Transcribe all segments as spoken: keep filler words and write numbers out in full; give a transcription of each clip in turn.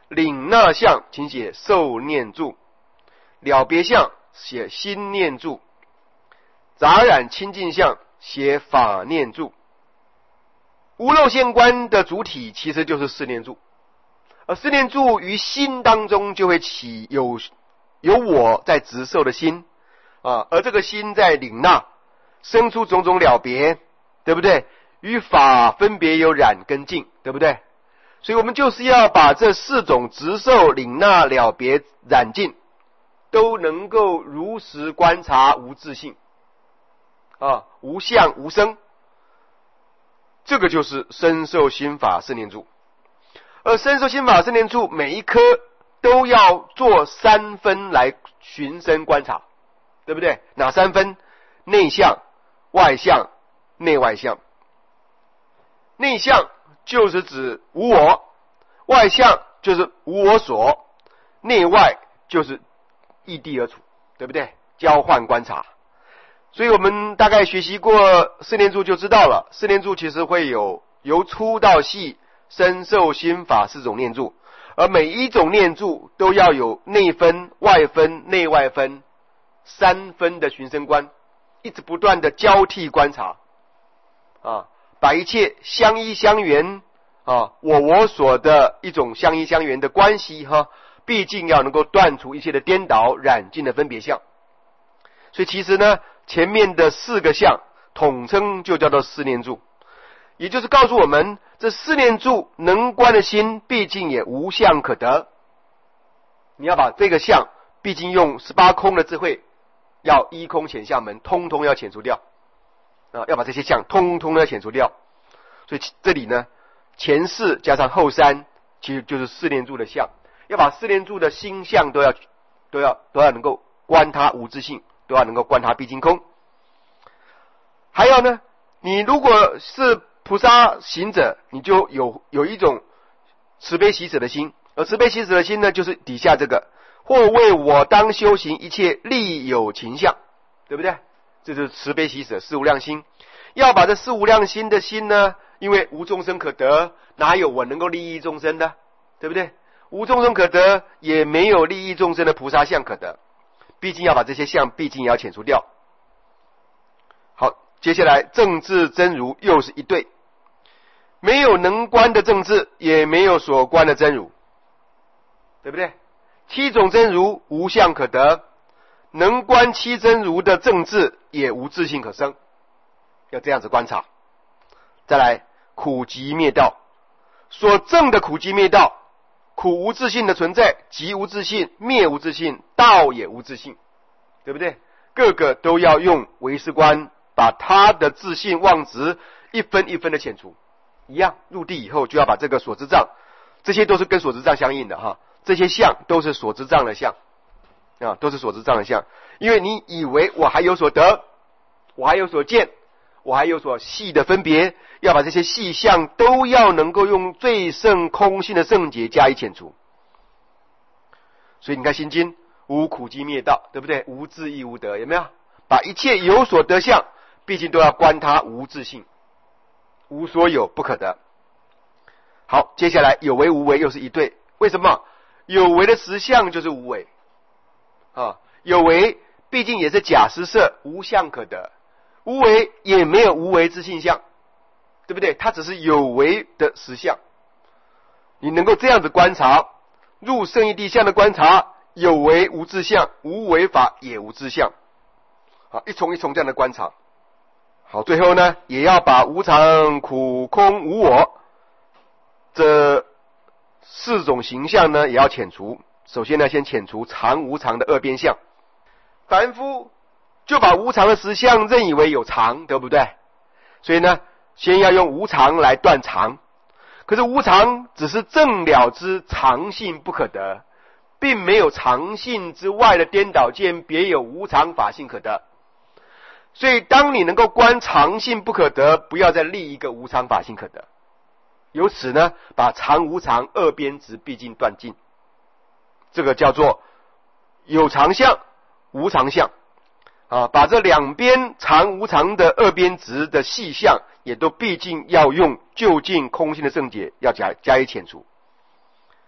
领纳相，请写受念住；了别相写心念住；杂染清净相写法念住。无漏现观的主体其实就是四念住，而四念住于心当中就会起有有我在执受的心啊，而这个心在领纳，生出种种了别，对不对？与法分别有染跟净，对不对？所以我们就是要把这四种执受、领纳、了别、染净都能够如实观察无自性啊，无相无生，这个就是身受心法四念住。而身受心法四念住每一颗都要做三分来寻声观察，对不对？哪三分？内相、外相、内外相。内相就是指无我，外相就是无我所，内外就是异地而处，对不对？交换观察。所以我们大概学习过四念住就知道了，四念住其实会有由粗到细身受心法四种念住，而每一种念住都要有内分、外分、内外分三分的寻声观，一直不断的交替观察啊，把一切相依相缘啊，我我所的一种相依相缘的关系哈，毕竟要能够断除一切的颠倒染净的分别相。所以其实呢，前面的四个相统称就叫做四念住，也就是告诉我们，这四念住能观的心毕竟也无相可得。你要把这个相毕竟用十八空的智慧，要一空遣相门通通要遣除掉啊，要把这些相通通要遣除掉。所以这里呢，前四加上后三其实就是四念住的相，要把四念住的心相都要都要都要能够观它无自性，都要能够观它毕竟空。还有呢，你如果是菩萨行者，你就有有一种慈悲喜舍的心，而慈悲喜舍的心呢，就是底下这个或为我当修行一切利有情相，对不对？这就是慈悲喜舍四无量心。要把这四无量心的心呢，因为无众生可得，哪有我能够利益众生的，对不对？无众生可得，也没有利益众生的菩萨相可得，毕竟要把这些相毕竟也要遣除掉。好，接下来正智真如又是一对，没有能观的正智，也没有所观的真如，对不对？七种真如无相可得，能观七真如的正智也无自性可生，要这样子观察。再来苦集灭道，所证的苦集灭道，苦无自性的存在，集无自性，灭无自性，道也无自性，对不对？各个都要用唯识观把他的自性妄执一分一分的遣除。一样入地以后就要把这个所知障，这些都是跟所知障相应的哈，这些相都是所知障的相啊，都是所知障的相。因为你以为我还有所得，我还有所见，我还有所细的分别，要把这些细相都要能够用最胜空性的圣解加以遣除。所以你看心经无苦集灭道，对不对？无自亦无得，有没有？把一切有所得相毕竟都要观它无自性，无所有不可得。好，接下来有为无为又是一对。为什么？有为的实相就是无为啊，有为毕竟也是假实色，无相可得；无为也没有无为之性相，对不对？它只是有为的实相。你能够这样子观察，入圣义谛相的观察，有为无自相，无为法也无自相。好，一重一重这样的观察。好，最后呢，也要把无常、苦、空、无我这四种形象呢，也要遣除。首先呢，先遣除常无常的二边相。凡夫就把无常的实相认以为有常，对不对？所以呢，先要用无常来断常。可是无常只是正了之常性不可得，并没有常性之外的颠倒见，别有无常法性可得。所以当你能够观常性不可得，不要再立一个无常法性可得。由此呢，把常无常二边执毕竟断尽，这个叫做有常相无常相啊，把这两边常无常的二边执的细相也都毕竟要用究竟空性的圣解要加加以遣除。好。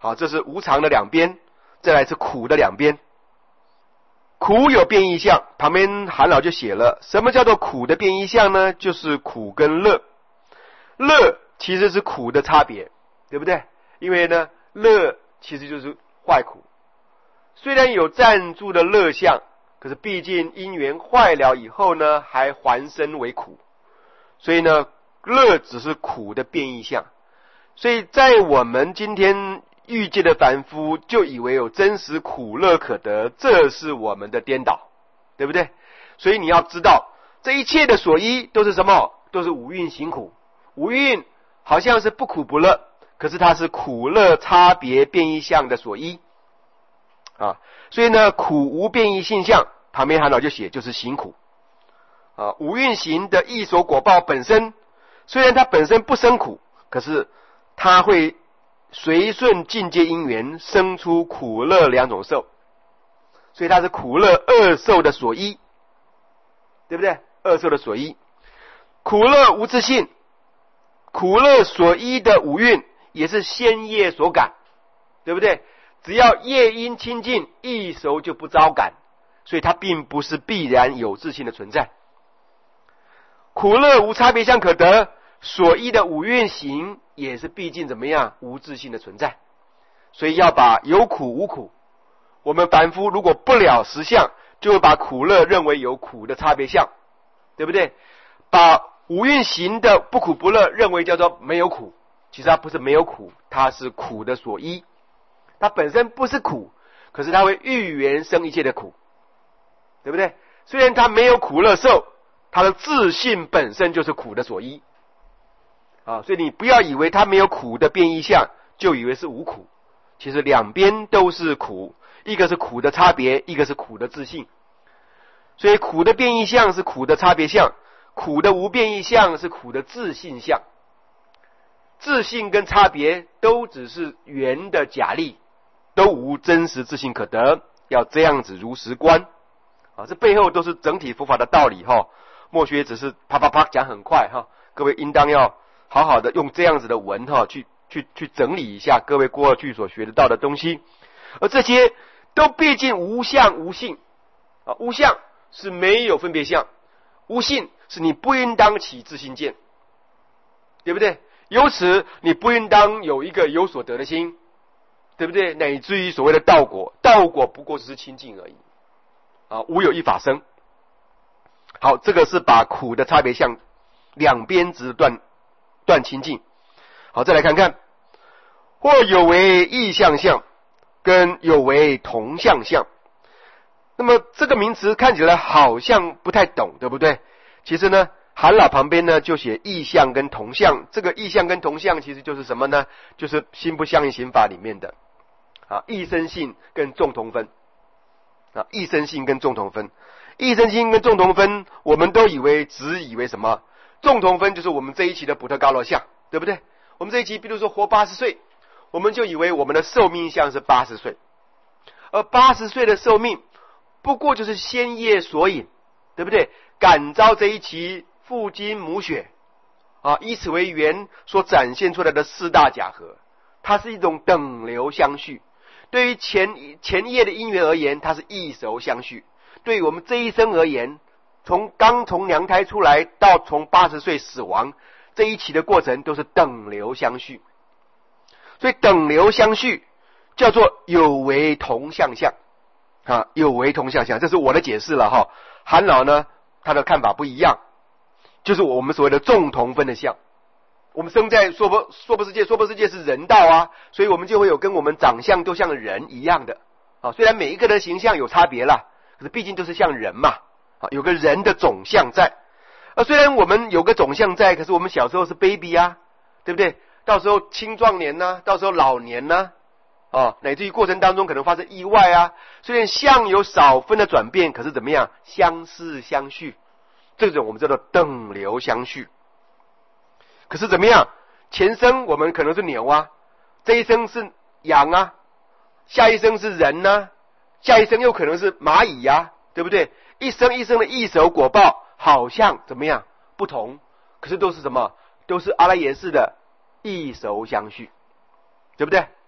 好，这是无常的两边，再来是苦的两边。苦有变异相，旁边韩老就写了，什么叫做苦的变异相呢？就是苦跟乐，乐其实是苦的差别，对不对？因为呢，乐其实就是坏苦，虽然有暂住的乐相，可是毕竟因缘坏了以后呢，还还生为苦，所以呢，乐只是苦的变异相。所以在我们今天欲界的凡夫就以为有真实苦乐可得，这是我们的颠倒，对不对？所以你要知道，这一切的所依都是什么？都是五蕴行苦。五蕴好像是不苦不乐，可是它是苦乐差别变异相的所依啊。所以呢，苦无变异性相，旁边韩老就写就是行苦啊。五蕴行的异所果报本身，虽然它本身不生苦，可是它会随顺境界因缘生出苦乐两种受，所以它是苦乐二受的所依，对不对？二受的所依，苦乐无自性，苦乐所依的五蕴也是先业所感，对不对？只要业因清净，异熟就不招感，所以它并不是必然有自性的存在。苦乐无差别相可得，所依的五蕴行也是毕竟怎么样无自性的存在，所以要把有苦无苦，我们凡夫如果不了实相，就会把苦乐认为有苦的差别相，对不对？把五蕴行的不苦不乐认为叫做没有苦，其实它不是没有苦，它是苦的所依，它本身不是苦，可是它会欲缘生一切的苦，对不对？虽然它没有苦乐受，它的自性本身就是苦的所依啊，所以你不要以为它没有苦的变异相，就以为是无苦，其实两边都是苦，一个是苦的差别，一个是苦的自性。所以苦的变异相是苦的差别相，苦的无变异相是苦的自性相。自性跟差别都只是缘的假立，都无真实自性可得，要这样子如实观啊，这背后都是整体佛法的道理哈。墨学只是啪啪啪讲很快哈，各位应当要好好的用这样子的文哈，去去去整理一下各位过去所学得到的东西，而这些都毕竟无相无性啊，无相是没有分别相，无性是你不应当起自性见，对不对？由此你不应当有一个有所得的心，对不对？乃至于所谓的道果，道果不过只是清净而已啊，无有一法生。好，这个是把苦的差别相两边只断断清净。好，再来看看，或有为异相相，跟有为同相相。那么这个名词看起来好像不太懂，对不对？其实呢，韩老旁边呢就写异相跟同相。这个异相跟同相其实就是什么呢？就是心不相应刑法里面的啊，异生性跟众同分啊，异生性跟众同分。异生性跟众同分，我们都以为只以为什么？众同分就是我们这一期的补特伽罗相，对不对？我们这一期比如说活八十岁，我们就以为我们的寿命相是八十岁，而八十岁的寿命不过就是先业所引，对不对？感召这一期父精母血啊，以此为缘所展现出来的四大假合，它是一种等流相续。对于前前业的因缘而言，它是异熟相续。对于我们这一生而言，从刚从娘胎出来到从八十岁死亡，这一期的过程都是等流相续。所以等流相续叫做有为同相相啊，有为同相相，这是我的解释了哈。韩老呢，他的看法不一样，就是我们所谓的众同分的相。我们生在娑婆娑婆世界，娑婆世界是人道啊，所以我们就会有跟我们长相都像人一样的啊。虽然每一个人形象有差别啦，可是毕竟都是像人嘛，啊，有个人的种相在。而虽然我们有个种相在，可是我们小时候是 baby 啊，对不对？到时候青壮年呢、啊，到时候老年呢、啊，啊，乃至于过程当中可能发生意外啊。虽然相有少分的转变，可是怎么样？相似相续，这种我们叫做等流相续。可是怎么样？前生我们可能是牛啊，这一生是羊啊，下一生是人啊，下一生又可能是蚂蚁呀、啊，对不对？一生一生的异熟果报好像怎么样不同，可是都是什么？都是阿赖耶识的异熟相续，对不对？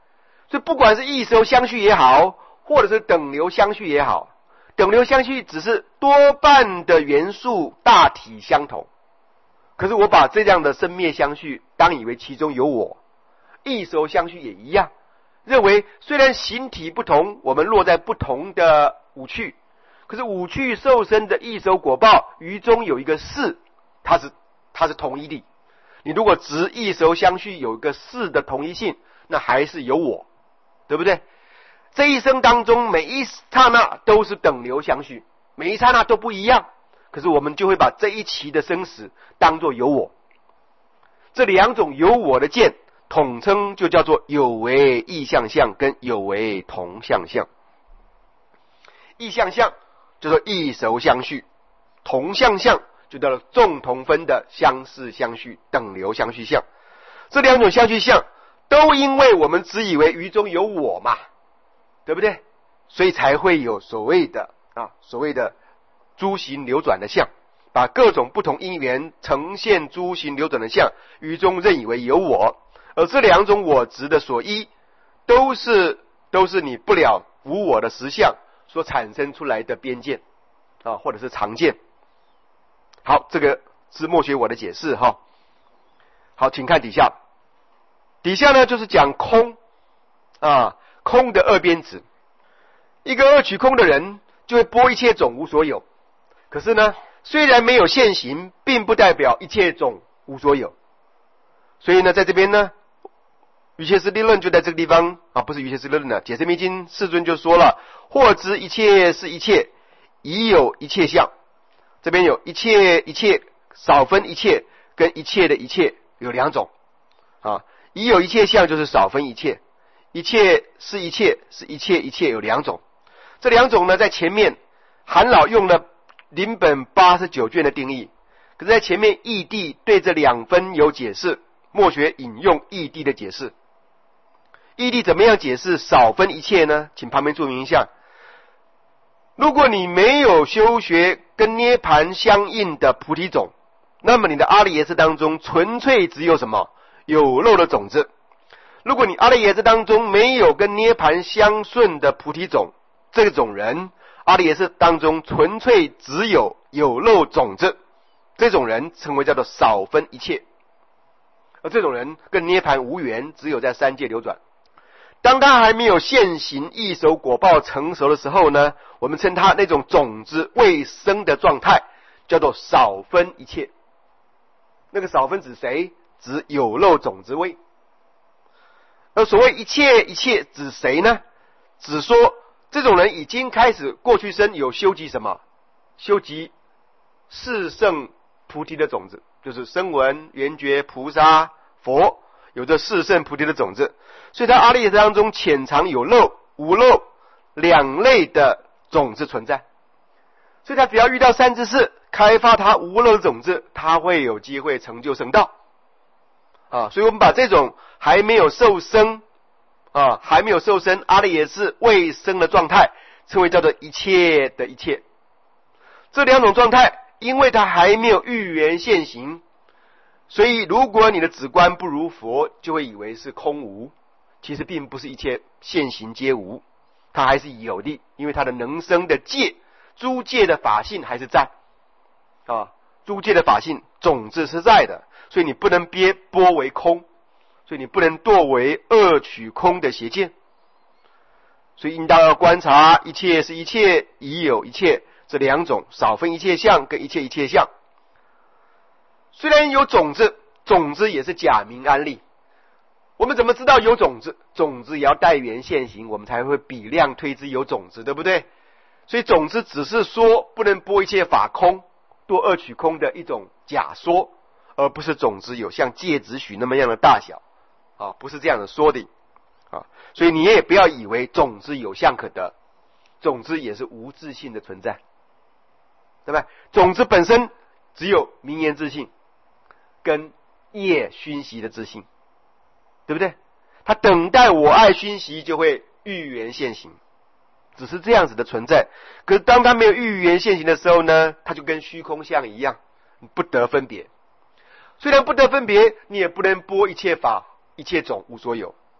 所以不管是异熟相续也好，或者是等流相续也好，等流相续只是多半的元素大体相同，可是我把这样的生灭相续当以为其中有我。异熟相续也一样，认为虽然形体不同，我们落在不同的五趣，可是五趣受生的异熟果报于中有一个事，它是它是同一的。你如果执异熟相续有一个事的同一性，那还是有我，对不对？这一生当中每一刹那都是等流相续，每一刹那都不一样，可是我们就会把这一期的生死当作有我。这两种有我的见统称就叫做有为异相相跟有为同相相。异相相叫做异熟相续，同相相就叫做众同分的相似相续、等流相续相。这两种相续相都因为我们只以为于中有我嘛，对不对？所以才会有所谓的啊所谓的诸行流转的相，把各种不同因缘呈现诸行流转的相，于中认以为有我。而这两种我执的所依，都是都是你不了无我的实相所产生出来的边见啊，或者是常见。好，这个是末学我的解释哈。好，请看底下，底下呢就是讲空啊，空的二边指。一个二取空的人就会拨一切种无所有，可是呢，虽然没有现行，并不代表一切种无所有。所以呢，在这边呢，瑜伽师地论就在这个地方啊，不是瑜伽师地论的，解释密经世尊就说了：或知一切是一切，已有一切相。这边有一切一切，少分一切跟一切的一切有两种啊，已有一切相就是少分一切，一切是一切是一切一切有两种。这两种呢，在前面韩老用了林本八十九卷的定义，可是在前面义谛对这两分有解释，末学引用义谛的解释。义谛怎么样解释少分一切呢？请旁边注明一下。如果你没有修学跟涅盘相应的菩提种，那么你的阿赖耶识当中纯粹只有什么？有漏的种子。如果你阿赖耶识当中没有跟涅盘相顺的菩提种，这种人阿赖耶识当中纯粹只有有漏种子，这种人称为叫做少分一切。而这种人跟涅盘无缘，只有在三界流转。当他还没有现行异熟果报成熟的时候呢，我们称他那种种子未生的状态叫做少分一切。那个少分指谁？指有漏种子位。而所谓一切一切指谁呢？指说这种人已经开始过去生有修集什么？修集四圣菩提的种子，就是声闻、缘觉、菩萨、佛，有着四圣菩提的种子。所以他阿赖耶识当中潜藏有漏、无漏两类的种子存在。所以他只要遇到三之事，开发他无漏的种子，他会有机会成就圣道啊。所以我们把这种还没有受生啊，还没有受生阿赖耶识未生的状态，称为叫做一切的一切。这两种状态，因为它还没有预缘现行，所以如果你的止观不如佛，就会以为是空无。其实并不是一切现行皆无，它还是有的，因为它的能生的界，诸界的法性还是在啊，诸界的法性种子是在的，所以你不能憋波为空，所以你不能堕为二取空的邪见。所以应当要观察一切是一切，已有一切这两种少分一切相跟一切一切相。虽然有种子，种子也是假名安立。我们怎么知道有种子？种子也要待缘现行，我们才会比量推之有种子，对不对？所以种子只是说不能拨一切法空，堕二取空的一种假说，而不是种子有像芥子许那么样的大小啊，不是这样的说的啊。所以你也不要以为种子有相可得，种子也是无自性的存在，对吧？种子本身只有名言自性跟业熏习的自性，对不对？他等待我爱熏习就会预缘现行，只是这样子的存在。可是当他没有预缘现行的时候呢，他就跟虚空相一样，不得分别。虽然不得分别，你也不能拨一切法一切种无所有，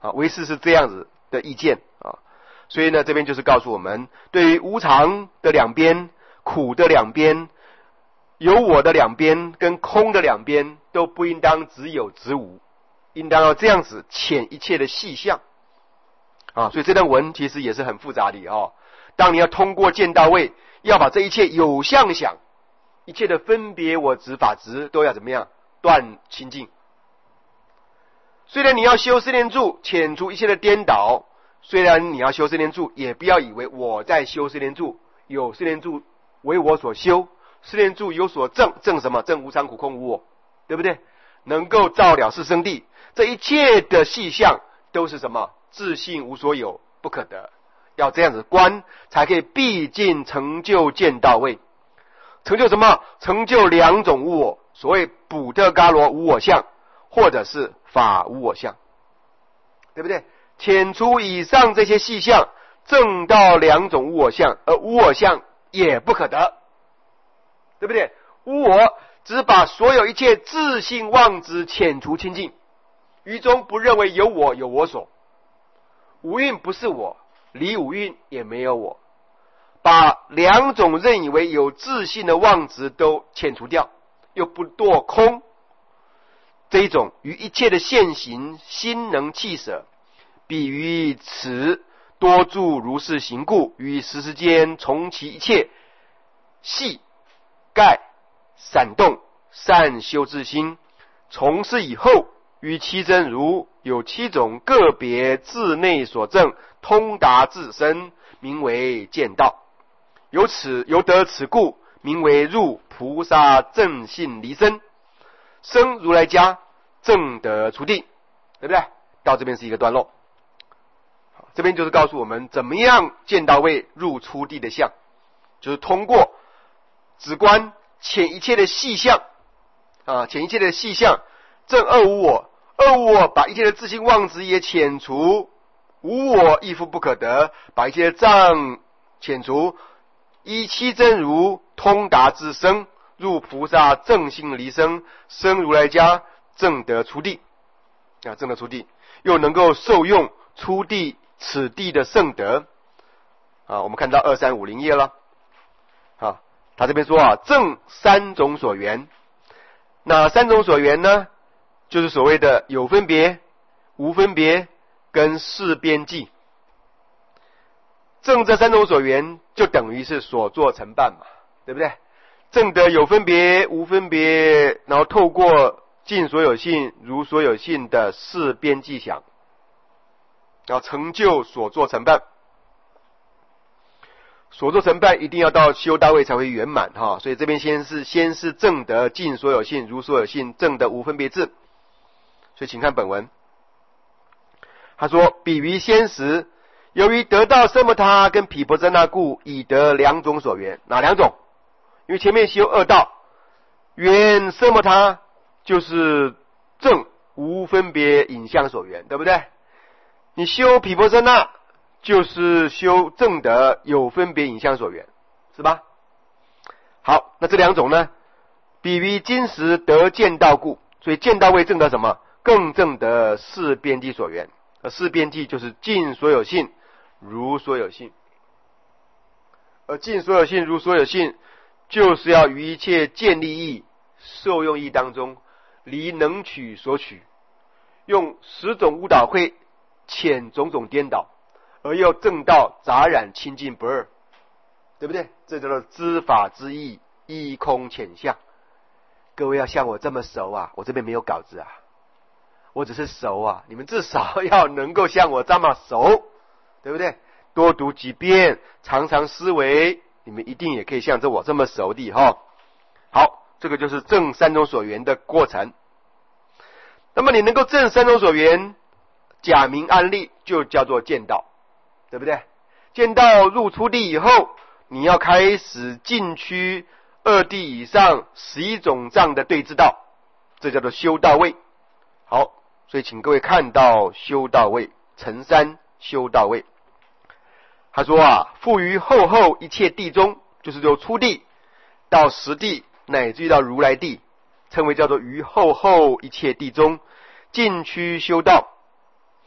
啊，唯识是这样子的意见啊。所以呢，这边就是告诉我们，对于无常的两边、苦的两边、有我的两边跟空的两边，都不应当只有只无，应当要这样子遣一切的细相啊。所以这段文其实也是很复杂的哦。当你要通过见到位，要把这一切有相想、一切的分别我执法执都要怎么样断清净。虽然你要修四念住，遣除一切的颠倒，虽然你要修四念住，也不要以为我在修四念住，有四念住为我所修，四念住有所证，证什么？证无常苦空无我，对不对？能够照了四生谛，这一切的细相都是什么？自性无所有，不可得。要这样子观，才可以毕竟成就见到位。成就什么？成就两种无我，所谓补特伽罗无我相，或者是法无我相，对不对？遣除以上这些细相，证到两种无我相，而无我相也不可得，对不对？无我只把所有一切自性妄执遣除清净，于中不认为有我有我所。五蕴不是我，离五蕴也没有我，把两种认以为有自性的妄执都遣除掉，又不堕空，这一种于一切的现行心能弃舍，比于此多住如是行故，于时时间从其一切细盖闪动善修之心，从事以后于七真如有七种个别自内所证，通达自身，名为见道。由此由得此故，名为入菩萨正信离身，生如来家，正得出地，对不对？到这边是一个段落。好，这边就是告诉我们怎么样见到位入出地的相，就是通过止观遣一切的细相啊，遣一切的细相，正二无我，二无我把一切的自性妄执也遣除，无我亦复不可得，把一切的障遣除，依七真如通达自生，入菩萨正信离生，生如来家，正得出地啊，正得出地，又能够受用出地此地的圣德啊。我们看到二三五零页了啊，他这边说啊，正三种所缘，哪三种所缘呢？就是所谓的有分别、无分别跟事边际。正这三种所缘，就等于是所作成办嘛，对不对？正得有分别、无分别，然后透过尽所有性、如所有性的事边际想，然后成就所作成办。所作成办一定要到修大位才会圆满哈，所以这边先是先是正得尽所有性、如所有性，正得无分别智。所以请看本文，他说：比于先时，由于得到奢摩他跟毗婆舍那故，已得两种所缘。哪两种？因为前面修二道，缘奢摩他就是正无分别影像所缘，对不对？你修毗婆舍那就是修正得有分别影像所缘，是吧？好，那这两种呢，比于今时得见道故，所以见道位正得什么？更正得事边际所缘，而事边际就是尽所有性、如所有性，而尽所有性、如所有性，就是要于一切见利益、受用义当中，离能取所取，用十种误导会遣种种颠倒，而又正道杂染清净不二，对不对？这叫做知法之意，依空浅相。各位要像我这么熟啊，我这边没有稿子啊，我只是熟啊，你们至少要能够像我这么熟，对不对？多读几遍，常常思维，你们一定也可以像这我这么熟的哈。好，这个就是证三种所缘的过程。那么你能够证三种所缘，假名安立就叫做见道，对不对？见道入出地以后，你要开始进趋二地以上十一种障的对治道，这叫做修道位。好，所以请各位看到修道位，成三修道位。他说啊，复于后后一切地中，就是由初地到十地，乃至于到如来地，称为叫做于后后一切地中，进趋修道。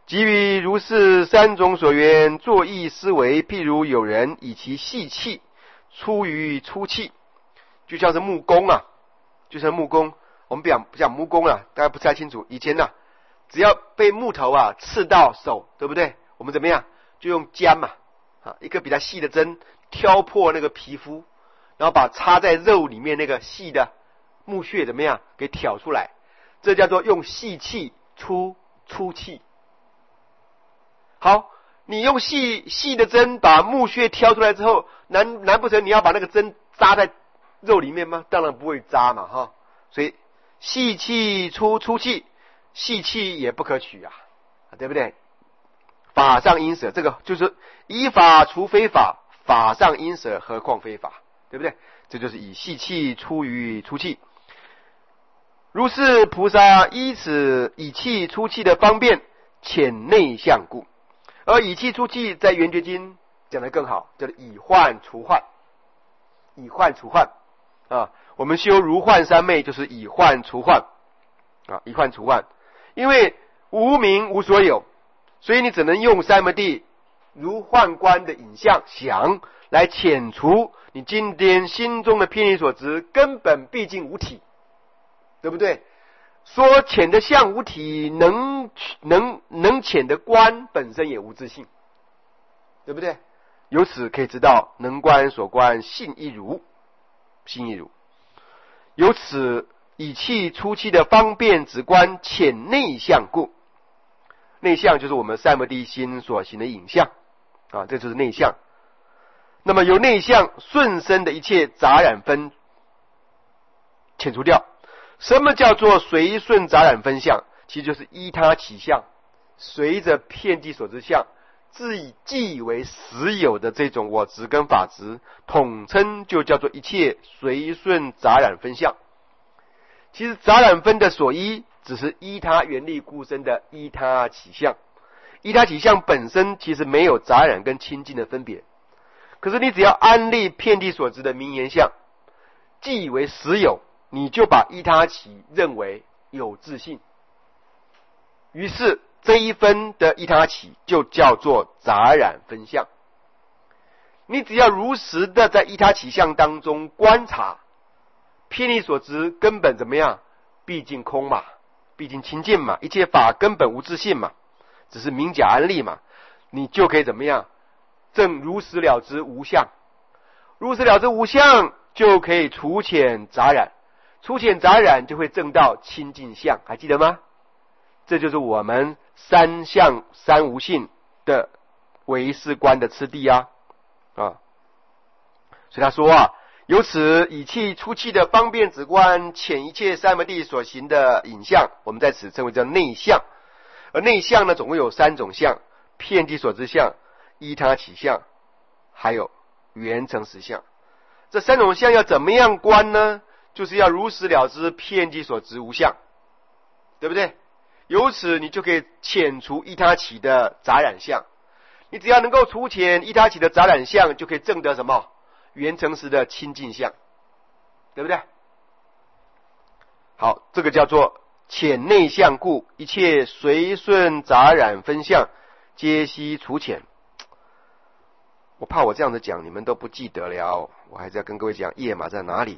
基于如是三种所缘，作意思维，譬如有人以其细气出于粗气，就像是木工啊，就像木工，我们讲讲木工啊，大家不太清楚。以前呢、啊，只要被木头啊刺到手，对不对？我们怎么样？就用尖嘛，啊，一个比较细的针挑破那个皮肤，然后把插在肉里面那个细的木屑怎么样给挑出来？这叫做用细气出粗气。好，你用细细的针把木屑挑出来之后，难难不成你要把那个针扎在肉里面吗？当然不会扎嘛，哈。所以细气出粗气，细气也不可取啊，对不对？法上因舍，这个就是依法除非法，法上因舍，何况非法，对不对？这就是以细气出于粗气。如是菩萨依此以气出气的方便，潜内相故。而以气出气在圆觉经讲得更好，叫做以幻除幻，以幻除幻啊。我们修如幻三昧就是以幻除幻啊，以幻除幻。因为无明无所有，所以你只能用三摩地如幻观的影像想来遣除你今天心中的偏离所执，根本毕竟无体，对不对？说浅的相无体，能能能浅的观本身也无自性，对不对？由此可以知道，能观所观性亦如，性亦如。由此以气出气的方便直观浅内相故，内相就是我们三摩地心所行的影像啊，这就是内相。那么由内相顺生的一切杂染分遣除掉。什么叫做随顺杂染分相？其实就是依他起相，随着遍地所知相，自以既以为实有的这种我执跟法执，统称就叫做一切随顺杂染分相。其实杂染分的所依，只是依他原力故生的依他起相。依他起相本身其实没有杂染跟清净的分别，可是你只要安立遍地所知的名言相，既以为实有，你就把依他起认为有自性，于是这一分的依他起就叫做杂染分相。你只要如实的在依他起相当中观察，偏离所知根本怎么样？毕竟空嘛，毕竟清净嘛，一切法根本无自性嘛，只是名假安立嘛，你就可以怎么样？正如实了知无相，如实了知无相，就可以除遣杂染。除遣杂染就会证到清净相，还记得吗？这就是我们三相三无性的唯识观的次第啊啊！所以他说啊，由此以气出气的方便直观遣一切三摩地所行的影像，我们在此称为叫内相。而内相呢，总共有三种相：遍地所知相、依他起相，还有圆成实相。这三种相要怎么样观呢？就是要如实了知遍地所知无相，对不对？由此你就可以遣除依他起的杂染相。你只要能够除遣依他起的杂染相，就可以证得什么？圆成实的清净相，对不对？好，这个叫做遣内相故，一切随顺杂染分相，皆悉除遣。我怕我这样子讲你们都不记得了，我还是要跟各位讲页码在哪里。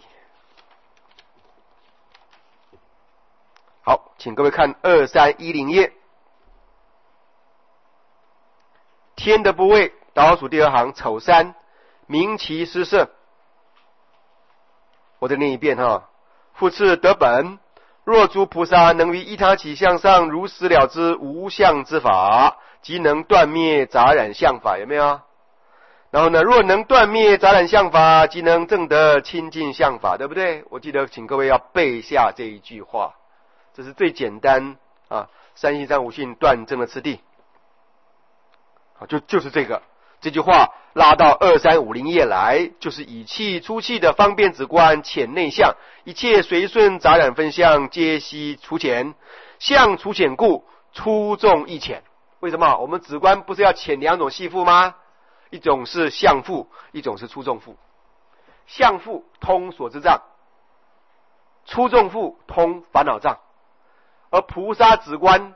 好，请各位看二三一零页，天的部位，倒数第二行丑三，名其失色。我再念一遍哈。复次得本，若诸菩萨能于依他起相上如实了知无相之法，即能断灭杂染相法，有没有？然后呢，若能断灭杂染相法，即能证得清净相法，对不对？我记得请各位要背下这一句话，这是最简单啊，三性三无性断证的次第。好，就就是这个这句话拉到二三五零页来，就是以气出气的方便直观遣内相，一切随顺杂染分相，皆悉除遣。相除遣故，出众亦遣。为什么？我们直观不是要遣两种系缚吗？一种是相缚，一种是出众缚。相缚通所知障，出众缚通烦恼障。而菩萨直观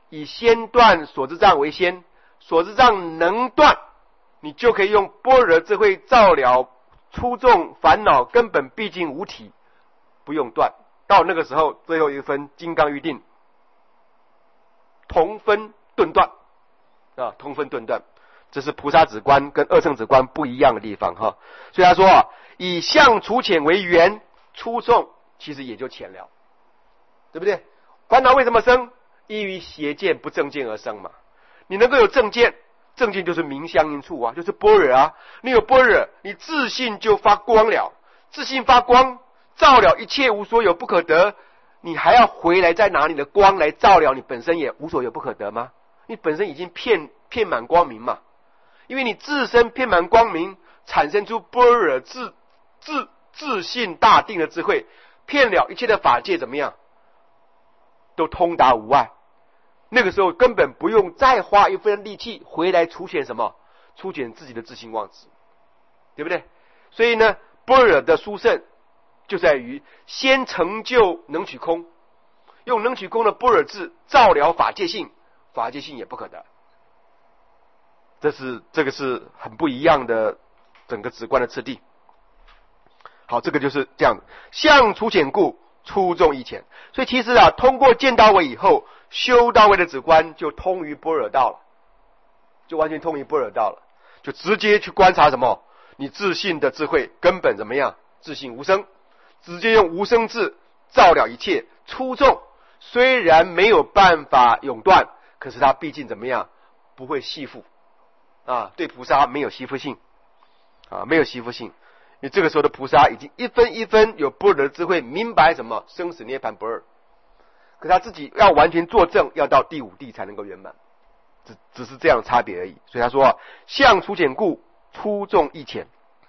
以先断所知障为先，所知障能断，你就可以用般若智慧照了粗重烦恼根本毕竟无体，不用断。到那个时候，最后一分金刚预定，同分顿断啊，同分顿断，这是菩萨止观跟二乘止观不一样的地方哈。所以他说啊，以相除浅为缘，粗重其实也就浅了，对不对？烦恼为什么生？依于邪见不正见而生嘛。你能够有正见，正见就是明相应处啊，就是般若啊。你有般若，你自信就发光了，自信发光，照了一切无所有不可得。你还要回来再拿你的光来照了你本身也无所有不可得吗？你本身已经遍遍满光明嘛，因为你自身遍满光明，产生出般若自自自信大定的智慧，遍了一切的法界，怎么样？都通达无碍。那个时候根本不用再花一分力气回来除显什么，除显自己的自性妄执，对不对？所以呢，般若的殊胜就在于先成就能取空，用能取空的般若智照了法界性，法界性也不可得。这是这个是很不一样的整个止观的次第。好，这个就是这样的，相除浅故，粗重益浅。所以其实啊，通过见到位以后，修到位的止观就通于般若道了，就完全通于般若道了，就直接去观察什么？你自信的智慧根本怎么样？自信无生，直接用无生智照了一切。粗重虽然没有办法永断，可是它毕竟怎么样？不会系缚啊，对菩萨没有系缚性啊，没有系缚性。因为这个时候的菩萨已经一分一分有般若的智慧，明白什么生死涅槃不二。可他自己要完全作证，要到第五地才能够圆满，只只是这样的差别而已。所以他说，相除浅故，粗重益浅。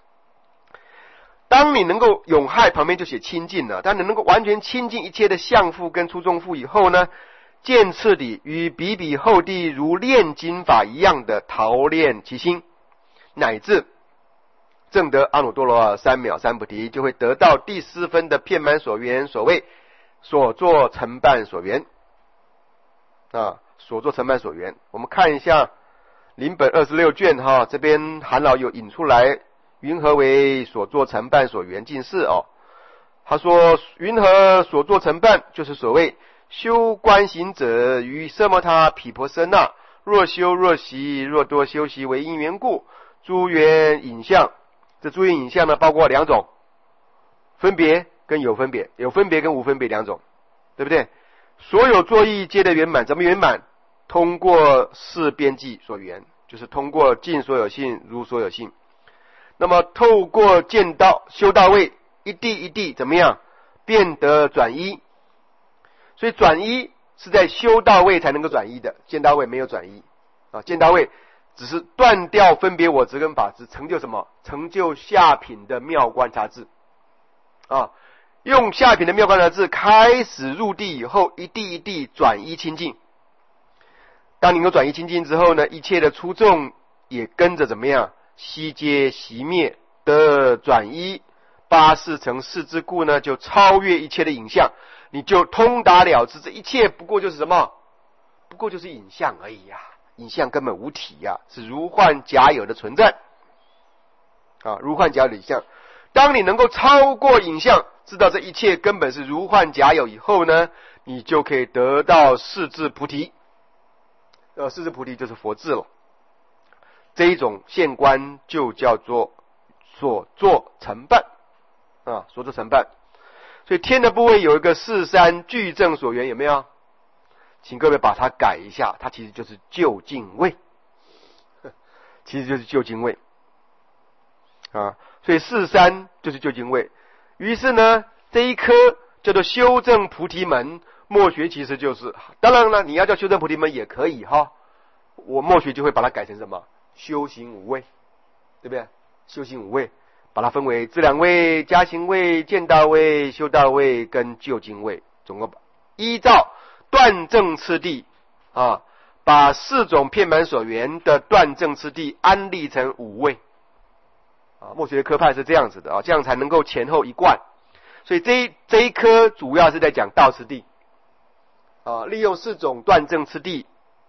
当你能够永害旁边就写清净了，当你能够完全清净一切的相缚跟粗重缚以后呢，见次第与比比厚地如炼金法一样的陶炼其心，乃至证得阿耨多罗三藐三菩提，就会得到第四分的遍满所缘，所谓所作成办所缘啊，所作成办所缘。我们看一下临本二十六卷哈，这边韩老有引出来，云何为所作成办所缘尽释哦？他说，云何所作成办，就是所谓修观行者于奢摩他毗婆舍那，若修若习若多修习为因缘故，诸缘影像。这诸缘影像呢，包括两种，分别跟有分别，有分别跟无分别两种，对不对？所有作意皆得圆满，怎么圆满？通过四边际所缘，就是通过尽所有性如所有性。那么透过见到修到位，一地一地怎么样？变得转依。所以转依是在修到位才能够转依的，见到位没有转依啊，见到位只是断掉分别我执跟法执，成就什么？成就下品的妙观察智啊！用下品的妙观察智开始入地以后，一地一地转依清净。当你有转依清净之后呢，一切的粗重也跟着怎么样？悉皆熄灭的转依。八事成事之故呢，就超越一切的影像，你就通达了知，这一切不过就是什么？不过就是影像而已呀、啊。影像根本无体呀、啊，是如幻假有的存在啊，如幻假有的影像。当你能够超过影像，知道这一切根本是如幻假有以后呢，你就可以得到世智菩提。呃，世智菩提就是佛智了。这一种现观就叫做所作成办啊，所作成办。所以天的部位有一个四三具正所缘，有没有？请各位把它改一下，它其实就是究竟位，其实就是究竟位啊。所以四三就是究竟位。于是呢，这一科叫做修正菩提门，末学其实就是，当然了，你要叫修正菩提门也可以哈。我末学就会把它改成什么？修行五位，对不对？修行五位，把它分为自量位、加行位、见道位、修道位跟究竟位，总共依照断正次第啊，把四种遍满所缘的断正次第安立成五位啊。末学的科派是这样子的啊，这样才能够前后一贯。所以这一这一科主要是在讲道次第啊，利用四种断正次第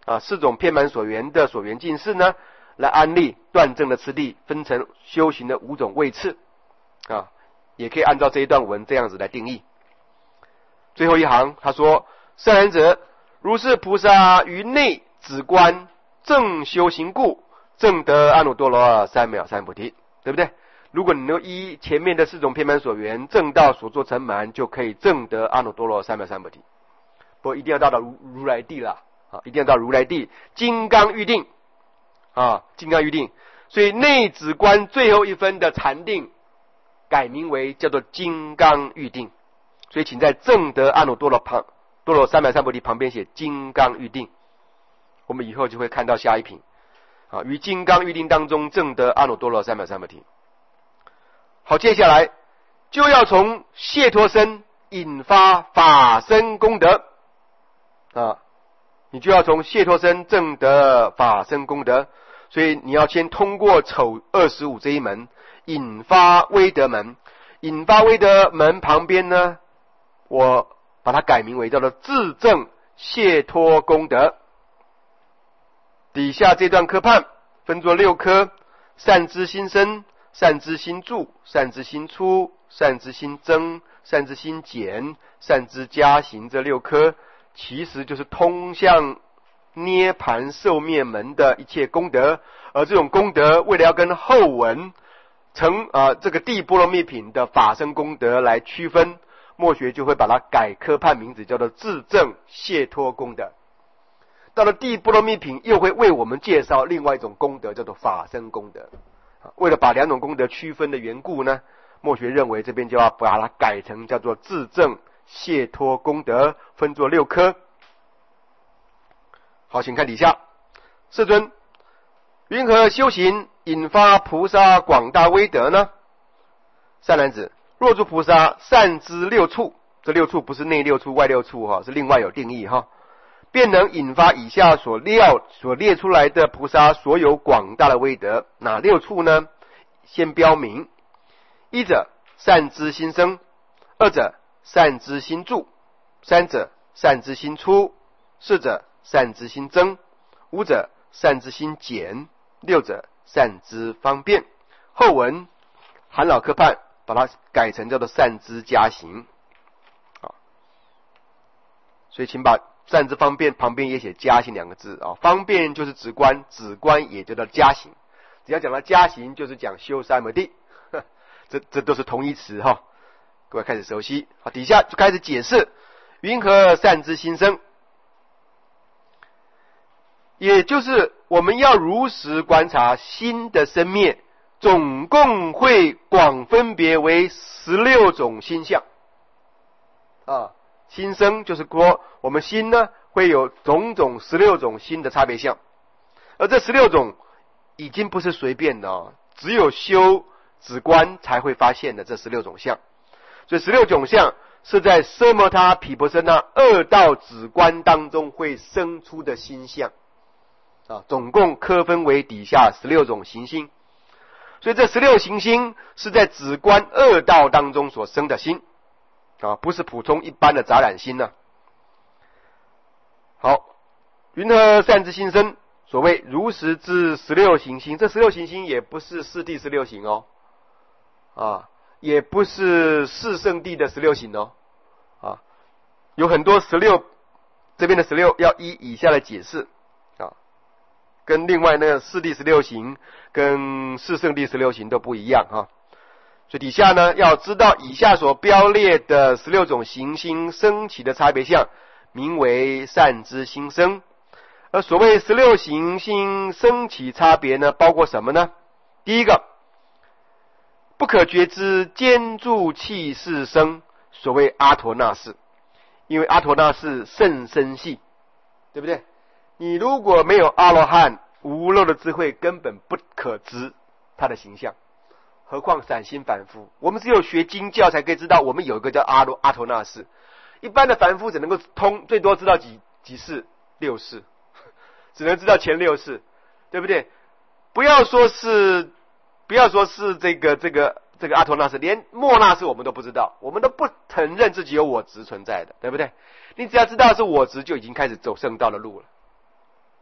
啊四种遍满所缘的所缘境事呢，来安立断证的次第，分成修行的五种位次啊，也可以按照这一段文这样子来定义。最后一行他说：善男者，如是菩萨于内止观正修行故，正得阿耨多罗三藐三菩提，对不对？如果你能依前面的四种遍满所缘正道所做成满，就可以正得阿耨多罗三藐三菩提。不过一定要到到 如, 如来地啦，啊，一定要到如来地金刚预定啊，金刚预定。所以内止观最后一分的禅定改名为叫做金刚预定。所以请在正得阿耨多罗旁多罗三藐三菩提旁边写金刚预定，我们以后就会看到下一品啊，于金刚预定当中正得阿耨多罗三藐三菩提。好，接下来就要从解脱身引发法身功德啊，你就要从解脱身证得法身功德，所以你要先通过丑二十五这一门，引发威德门。引发威德门旁边呢，我把它改名为叫做自证解脱功德。底下这段科判分作六科：善知心生、善知心住、善知心出、善知心增、善知心减、善知加行，这六科其实就是通向涅盘受灭门的一切功德。而这种功德为了要跟后文成啊、呃、这个地波罗蜜品的法身功德来区分，末学就会把它改科判名字叫做自证解脱功德。到了地波罗蜜品又会为我们介绍另外一种功德叫做法身功德。为了把两种功德区分的缘故呢，末学认为这边就要把它改成叫做自证解脱功德，分作六科。好，请看底下。世尊，云何修行引发菩萨广大威德呢？善男子，若诸菩萨善知六处，这六处不是内六处外六处哈，是另外有定义哈，便能引发以下所列所列出来的菩萨所有广大的威德。哪六处呢？先标明：一者善知心生，二者善知心住，三者善知心出，四者善知心增，五者善知心减，六者善知方便。后文韩老科判把它改成叫做善知加行啊，所以请把善知方便旁边也写加行两个字啊，方便就是止观，止观也叫做加行。只要讲到加行，就是讲修三摩地，这这都是同义词哈。各位开始熟悉，好，底下就开始解释云何善知心生，也就是我们要如实观察心的生灭，总共会广分别为十六种心相啊。心生就是说我们心呢会有种种十六种心的差别相，而这十六种已经不是随便的哦，只有修止观才会发现的这十六种相。所以十六种相是在奢摩他毗婆舍那二道止观当中会生出的心相啊，总共科分为底下十六种行星。所以这十六行星是在止观二道当中所生的心啊，不是普通一般的杂染心呢、啊。好，云何善知心生？所谓如实知十六行星，这十六行星也不是四谛十六行哦，啊，也不是四圣谛的十六行哦，啊，有很多十六，这边的十六要依以下的解释啊，跟另外那个四谛十六行跟四圣谛十六行都不一样哈、啊。所以底下呢要知道以下所标列的十六种行星升起的差别相，名为善知心生。而所谓十六行星升起差别呢，包括什么呢？第一个，不可觉知坚住气势生，所谓阿陀那识，因为阿陀那识甚深细，对不对？你如果没有阿罗汉无漏的智慧，根本不可知它的形象，何况散心凡夫。我们只有学经教才可以知道，我们有一个叫阿罗阿陀那识，一般的凡夫只能够通，最多知道几几世，六世。只能知道前六世，对不对？不要说是，不要说是这个这个这个阿陀那识，连末那识我们都不知道，我们都不承认自己有我执存在的，对不对？你只要知道是我执，就已经开始走圣道的路了。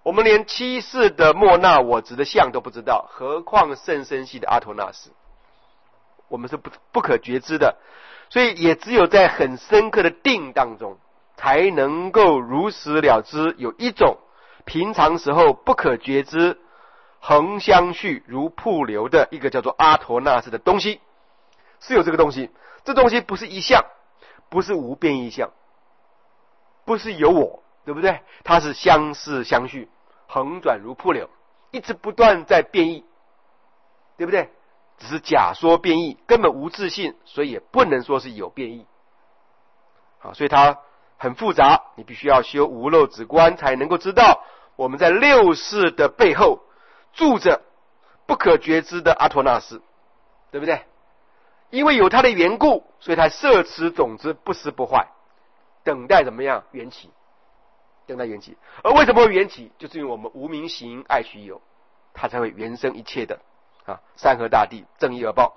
我们连七世的莫那我执的相都不知道，何况甚深系的阿陀那识，我们是不不可觉知的。所以也只有在很深刻的定当中，才能够如实了知有一种平常时候不可觉知、恒相续如瀑流的一个叫做阿陀那识的东西，是有这个东西。这东西不是一相，不是无变异相，不是有我，对不对？它是相似相续，恒转如瀑流，一直不断在变异，对不对？只是假说变异，根本无自性，所以也不能说是有变异。好，所以它很复杂，你必须要修无漏止观，才能够知道我们在六识的背后住着不可觉知的阿陀那识，对不对？因为有它的缘故，所以它摄持种子不失不坏，等待怎么样缘起，等待缘起。而为什么会缘起？就是因为我们无明行爱取有，它才会原生一切的啊，山河大地正义而报。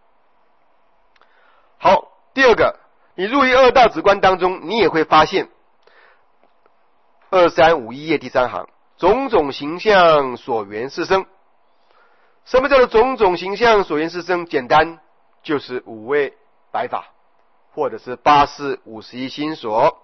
好，第二个，你入于二道止观当中，你也会发现二三五一页第三行，种种形象所缘是生。什么叫做种种形象所缘是生？简单就是五位百法，或者是八识五十一心所。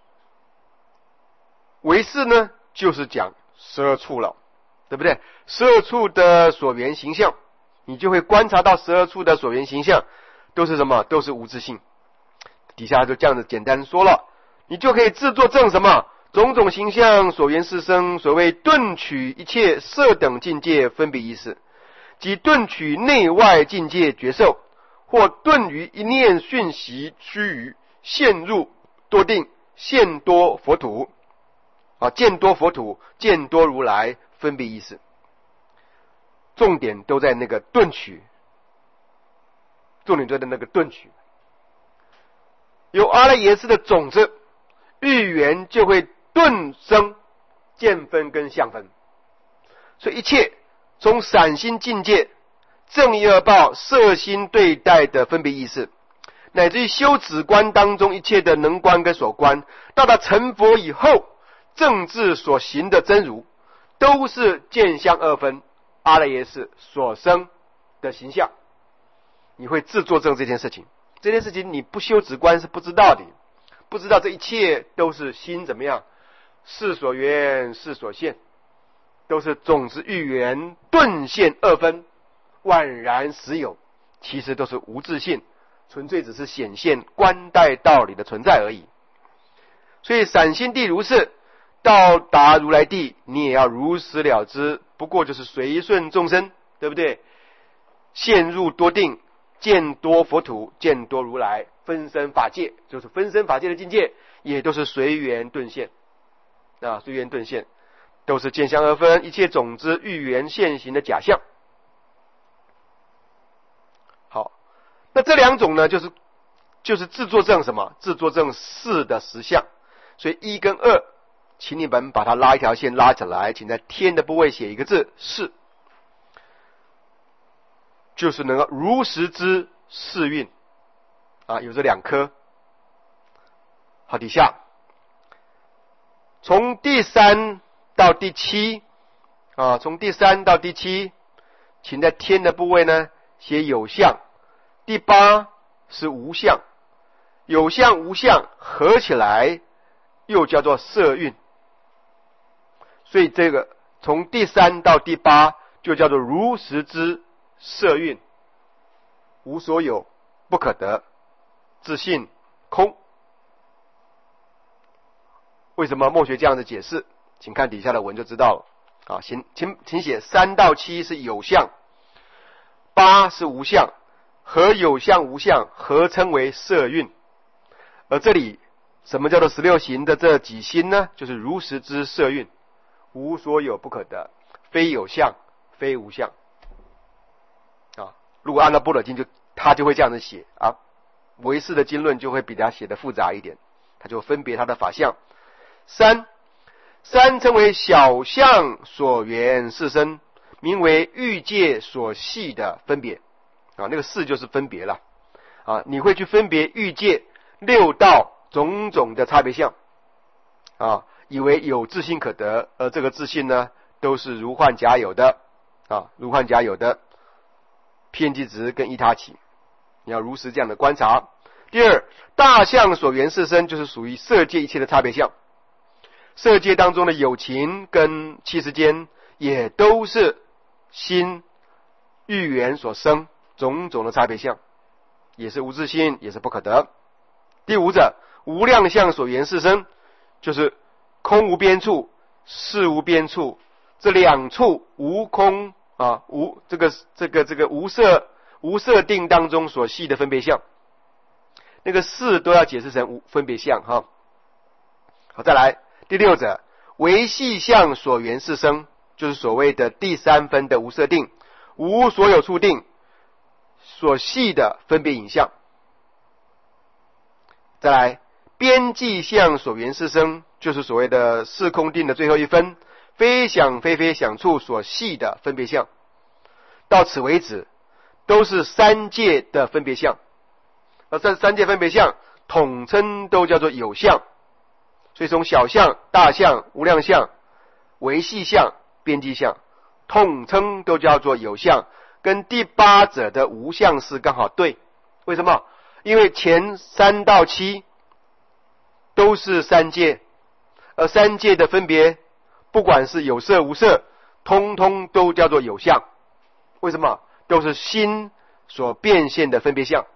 唯识呢，就是讲十二处了，对不对？十二处的所缘形象，你就会观察到十二处的所缘形象都是什么？都是无自性。底下就这样子简单说了，你就可以自作证什么？种种形象所缘是生，所谓顿取一切色等境界分别意识，即顿取内外境界觉受，或顿于一念讯息须臾，陷入多定，现多佛土啊，见多佛土，见多如来分别意识。重点都在那个顿取，重点都在那个顿取。有阿赖耶识的种子，遇缘就会顿生见分跟相分。所以一切从散心境界、正义恶报、色心对待的分别意识，乃至于修止观当中一切的能观跟所观，到达成佛以后正智所行的真如，都是见相二分阿赖耶识所生的形象。你会自作证这件事情，这件事情你不修止观是不知道的，不知道这一切都是心怎么样，事所缘事所现，都是种子遇缘顿现二分，宛然实有，其实都是无自性，纯粹只是显现观待道理的存在而已。所以散心地如是，到达如来地，你也要如实了知，不过就是随顺众生，对不对？陷入多定，见多佛土，见多如来，分身法界，就是分身法界的境界，也都是随缘顿现啊，随缘顿现，都是见相二分，一切种子遇缘现行的假象。好，那这两种呢，就是就是自作证什么？自作证四的实相。所以一跟二，请你们把它拉一条线拉起来，请在天的部位写一个字是，就是能够如实知四蕴啊，有这两颗。好，底下从第三到第七啊，从第三到第七，请在天的部位呢写有相。第八是无相，有相无相合起来又叫做色蕴。所以这个从第三到第八就叫做如实知色蕴，无所有，不可得，自性空。为什么墨学这样的解释？请看底下的文就知道了。啊，请请请写三到七是有相，八是无相，和有相无相合称为色蕴。而这里什么叫做十六行的这几心呢？就是如实知色蕴，无所有，不可得，非有相，非无相。啊，如果按照般若经就他就会这样子写啊，唯识的经论就会比他写的复杂一点，他就分别他的法相。三三称为小相所缘是生，名为欲界所系的分别啊，那个四就是分别了啊，你会去分别欲界六道种种的差别相啊， 以为有自性可得，而这个自性呢，都是如幻假有的啊，如幻假有的偏激值跟依他起，你要如实这样的观察。第二，大相所缘是身，就是属于色界一切的差别相。色界当中的有情跟七世间，也都是心欲缘所生种种的差别相，也是无自性，也是不可得。第五者，无量相所缘是身，就是空无边处、事无边处，这两处无空啊，无这个这个这个无色无色定当中所系的分别相，那个事都要解释成无分别相哈。好，再来第六者，唯系相所缘是生，就是所谓的第三分的无色定，无所有处定所系的分别影像。再来边际相所缘是生，就是所谓的四空定的最后一分，非想非非想处所系的分别相。到此为止，都是三界的分别相，而这三界分别相统称都叫做有相。所以从小相、大相、无量相、唯系相、边际相，统称都叫做有相，跟第八者的无相是刚好对。为什么？因为前三到七都是三界，而三界的分别，不管是有色无色，通通都叫做有相。为什么？都是心所变现的分别相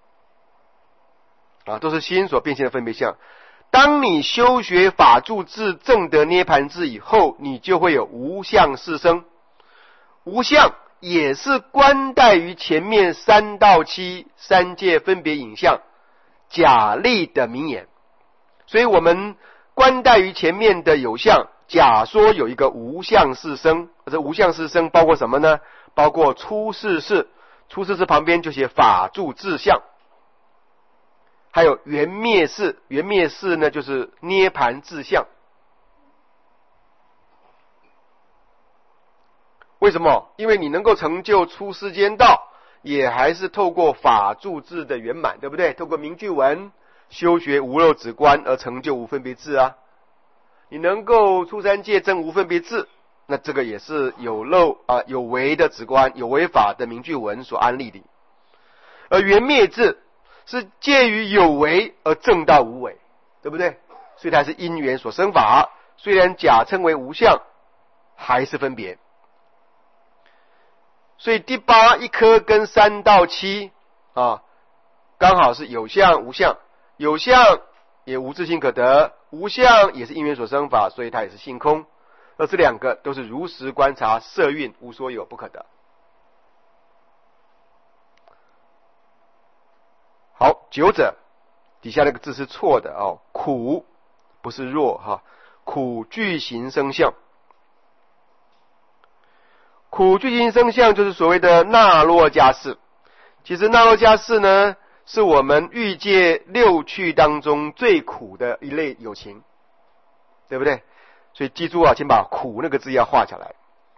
啊，都是心所变现的分别相。当你修学法住智证得涅盘智以后，你就会有无相是生。无相也是观待于前面三到七三界分别影像假立的名言。所以我们观待于前面的有相，假说有一个无相是生。这无相是生包括什么呢？包括出世事，出世事旁边就写法住智相，还有缘灭事，缘灭事呢就是涅盘智相。为什么？因为你能够成就出世间道，也还是透过法住智的圆满，对不对？透过明句文修学无漏止观而成就无分别智啊。你能够出三界证无分别智，那这个也是有漏啊、呃、有为的止观，有为法的明句文所安立的。而缘灭智是介于有为而证到无为，对不对？所以它是因缘所生法，虽然假称为无相，还是分别。所以第八一颗跟三到七啊，刚好是有相无相，有相也无自性可得，无相也是因缘所生法，所以它也是性空。而这两个都是如实观察色蕴无所有不可得。好，九者底下那个字是错的哦，苦不是弱哈，苦具形生相。苦具形生相就是所谓的那洛迦士。其实那洛迦士呢，是我们欲界六趣当中最苦的一类有情，对不对？所以记住啊，请把苦那个字要画下来。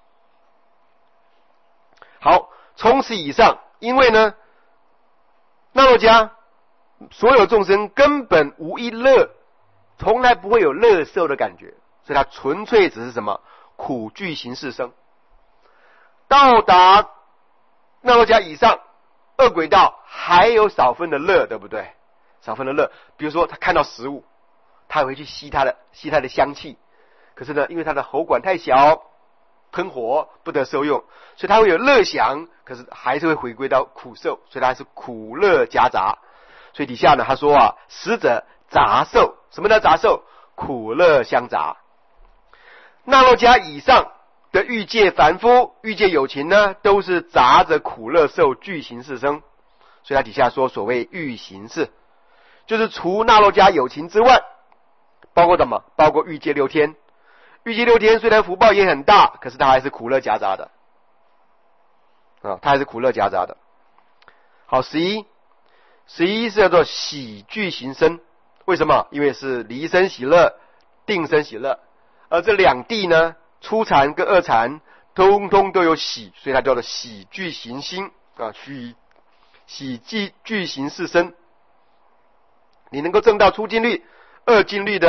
好，从此以上，因为呢那洛迦所有众生根本无一乐，从来不会有乐受的感觉，所以它纯粹只是什么？苦具形式生。到达那洛迦以上，恶鬼道还有少分的乐，对不对？少分的乐，比如说他看到食物，他也会去吸它的吸它的香气，可是呢，因为他的喉管太小，喷火不得受用，所以他会有乐享，可是还是会回归到苦受，所以他是苦乐夹杂。所以底下呢，他说啊，实者杂受。什么叫杂受？苦乐相杂。那洛迦以上的欲界凡夫、欲界有情呢，都是杂着苦乐受具形式生。所以他底下说，所谓欲形式，就是除那洛迦有情之外，包括什么？包括欲界六天。欲界六天虽然福报也很大，可是它还是苦乐夹杂的啊，它还是苦乐夹杂的。好，十一，十一是叫做喜具形生。为什么？因为是离生喜乐、定生喜乐，而这两地呢，初禅跟二禅通通都有喜，所以它叫做喜具形心啊，喜喜具具形式生。你能够证到初经律、二经律的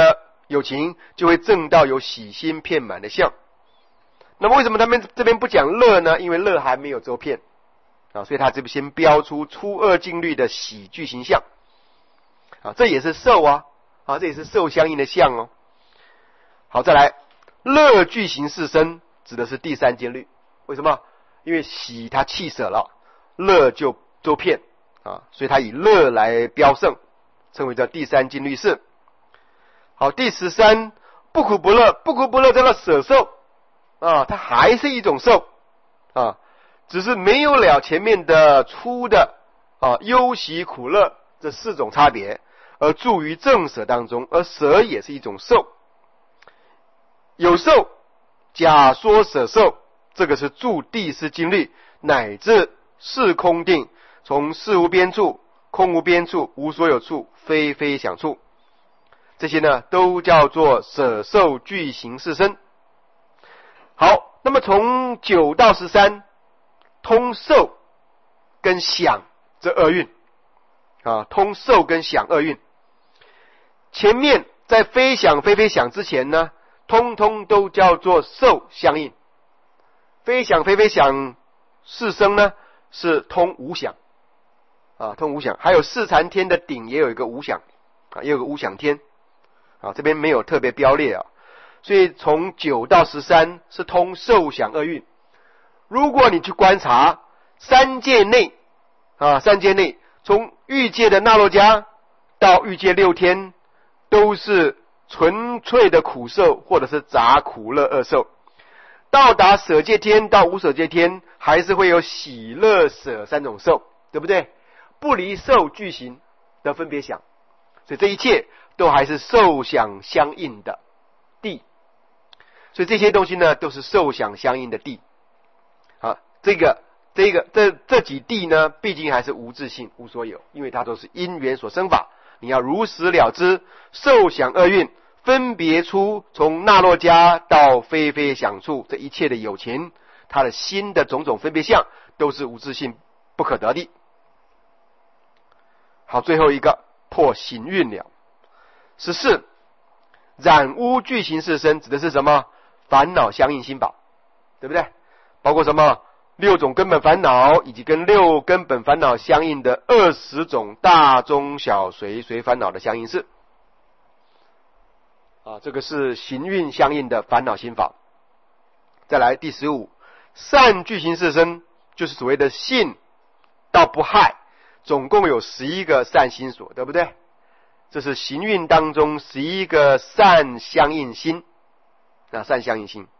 有情就会证到有喜心遍满的相。那么为什么他们这边不讲乐呢？因为乐还没有周遍啊，所以他这边先标出初二境律的喜具形象啊，这也是受啊啊，这也是受相应的相哦。好，再来乐具形四身，指的是第三境律。为什么？因为喜他弃舍了，乐就周遍啊，所以他以乐来标胜，称为叫第三境律是。好，第十三不苦不乐，不苦不乐叫做舍受啊，它还是一种受啊，只是没有了前面的粗的啊忧喜苦乐这四种差别，而住于正舍当中，而舍也是一种受。有受假说舍受，这个是住第四境律乃至是空定，从事无边处、空无边处、无所有处、非非想处，这些呢都叫做舍受具形四身。好，那么从九到十三通受跟想这二运啊，通受跟想二运。前面在非想非非想之前呢，通通都叫做受相应。非想非非想四生呢是通无想啊，通无想。还有四禅天的顶也有一个无想啊，也有个无想天啊，这边没有特别标列啊。所以从九到十三是通受想二运。如果你去观察三界内啊，三界内从欲界的那罗迦到欲界六天，都是纯粹的苦受或者是杂苦乐二受。到达舍界天到无舍界天，还是会有喜乐舍三种受，对不对？不离受具形的分别想，所以这一切都还是受想相应的地。所以这些东西呢，都是受想相应的地。啊，这个、这个、这这几地呢，毕竟还是无自性、无所有，因为它都是因缘所生法。你要如实了知，受想二运分别出从那洛迦到非非想处这一切的有情，他的心的种种分别相，都是无自性不可得的。好，最后一个破行运了。十四染污具形四身，指的是什么？烦恼相应心法，对不对？包括什么？六种根本烦恼，以及跟六根本烦恼相应的二十种大中小随随烦恼的相应事啊，这个是行运相应的烦恼心法。再来第十五，善具形四身，就是所谓的信到不害，总共有十一个善心所，对不对？这是行运当中十一个善相应心啊，善相应心。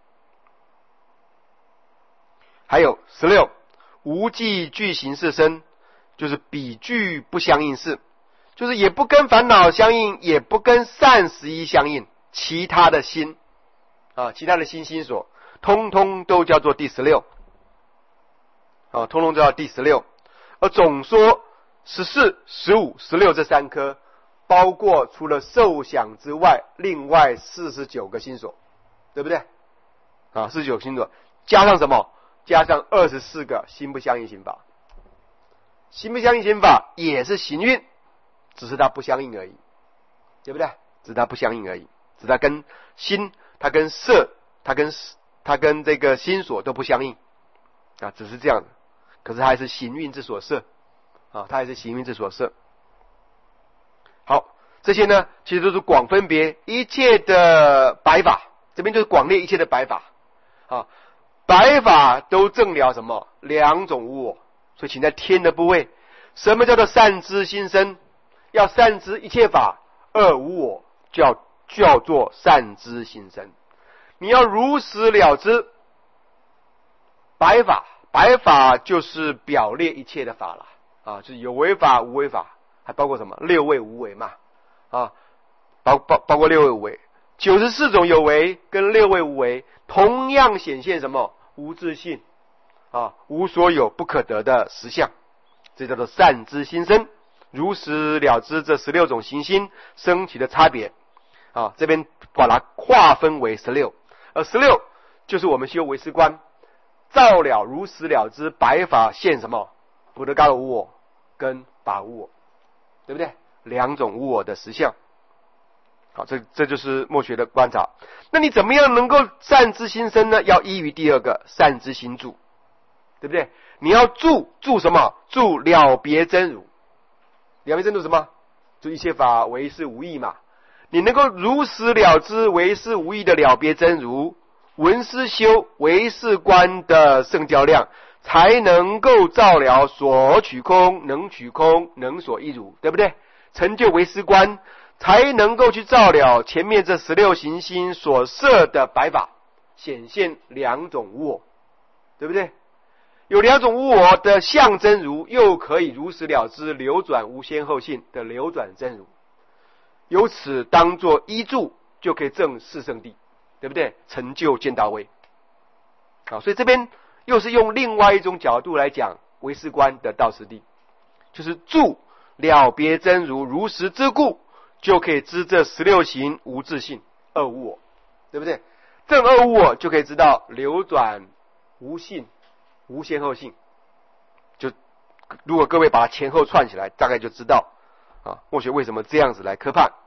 还有十六，无记具形四身，就是比具不相应事，就是也不跟烦恼相应，也不跟善十一相应，其他的心啊，其他的心心所，通通都叫做第十六啊，通通叫第十六。而总说十四、十五、十六这三颗，包括除了受想之外，另外四十九个心所，对不对？啊，四十九心所加上什么？加上二十四个心不相应心法。心不相应心法也是行运，只是它不相应而已，对不对？只是它不相应而已，只是它跟心、它跟色、它跟它跟这个心所都不相应啊，只是这样的。可是它还是行运之所摄啊，它还是行运之所摄。好，这些呢，其实都是广分别一切的白法，这边就是广列一切的白法啊。白法都证了什么？两种无我。所以请在天的部位，什么叫做善知心生？要善知一切法二无我，叫叫做善知心生。你要如实了知白法，白法就是表列一切的法了啊，就是有为法、无为法，还包括什么？六位无为嘛啊，包包包括六位无为，九十四种有为跟六位无为，同样显现什么？无自性啊，无所有不可得的实相，这叫做善知心生。如实了知这十六种行心升起的差别啊，这边把它划分为十六，而十六就是我们修唯识观，照了如实了知白法现什么？不得高的无我跟法无我，对不对？两种无我的实相。 好，这这就是默学的观察。那你怎么样能够善知心生呢？要依于第二个善知心住，对不对？你要住住什么？住了别真如。了别真如什么？就一切法唯是无义嘛。你能够如实了知唯是无义的了别真如，闻思修唯是观的圣教量，才能够照了所取空，能取空，能所依如，对不对？成就唯识观，才能够去照了前面这十六行星所设的白法，显现两种无我，对不对？有两种无我的象真如，又可以如实了知流转无先后性的流转真如，由此当作依助，就可以证四圣谛，对不对？成就见道位。好，所以这边又是用另外一种角度来讲唯识观的道次第，就是住了别真如，如实之故，就可以知这十六行无自性，二无我，对不对？证二无我，就可以知道流转无性，无先后性。就如果各位把它前后串起来，大概就知道啊，默学为什么这样子来科判。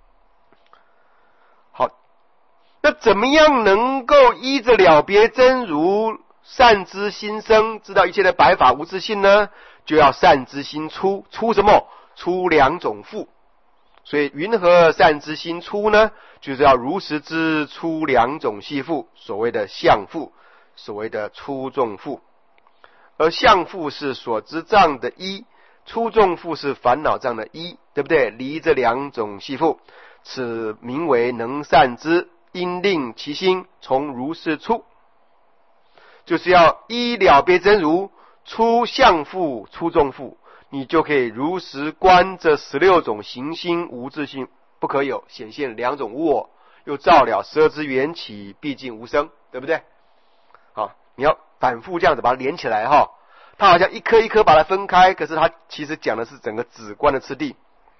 好，那怎么样能够依着了别真如善知心生，知道一切的白法无自性呢？就要善知心出，出什么？出两种缚。所以云何善知心出呢？就是要如实知出两种系缚，所谓的相缚，所谓的出众缚。而相缚是所知障的一，出众缚是烦恼障的一，对不对？离这两种系缚，此名为能善知，应令其心从如是出。就是要依了别真如，出相缚，出众缚，你就可以如实观这十六种行星无自性不可有，显现两种无我，又照了十二支缘起毕竟无生，对不对？好，你要反复这样子把它连起来哈。它好像一颗一颗把它分开，可是它其实讲的是整个止观的次第。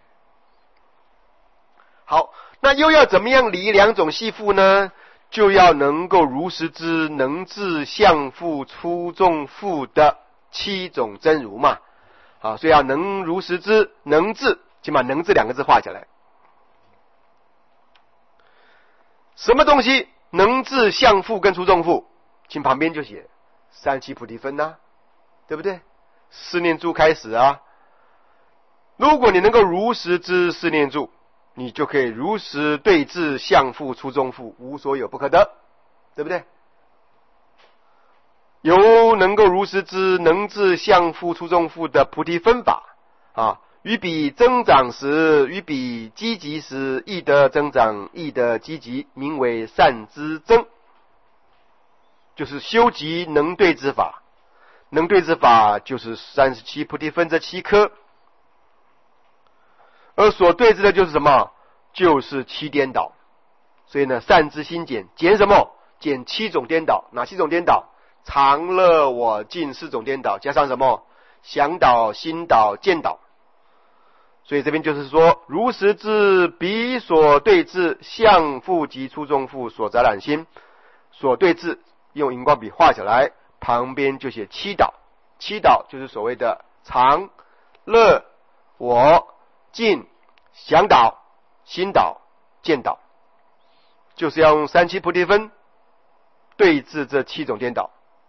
好，那又要怎么样离两种系缚呢？就要能够如实知能治相缚出众缚的七种真如嘛。好，所以要能如实知，能治，请把能治两个字画起来。什么东西能治相缚跟出众缚？请旁边就写三七菩提分呐、啊，对不对？四念住开始啊。如果你能够如实知四念住，你就可以如实对治相缚出众缚，无所有不可得，对不对？由能够如实知能治相缚出众缚的菩提分法啊，于彼增长时，于彼积极时，亦得增长，亦得积极，名为善知增。就是修集能对之法，能对之法就是三十七菩提分这七颗，而所对治的就是什么？就是七颠倒。所以呢，善知心减，减什么？减七种颠倒。哪七种颠倒？常乐我净四种颠倒，加上什么？想倒、心倒、见倒。所以这边就是说，如实知彼所对治相缚及出众缚所杂染心，所对治用荧光笔画起来，旁边就写七倒。七倒就是所谓的常、乐、我、净、想倒、心倒、见倒，就是要用三七菩提分对治这七种颠倒。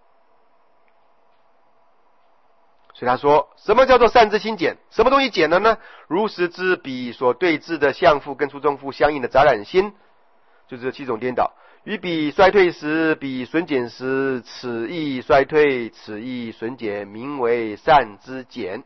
所以他说，什么叫做善知心减？什么东西减了呢？如实知彼所对治的相缚跟出众缚相应的杂染心，就是这七种颠倒。于彼衰退时，彼损减时，此亦衰退，此亦损减，名为善知减。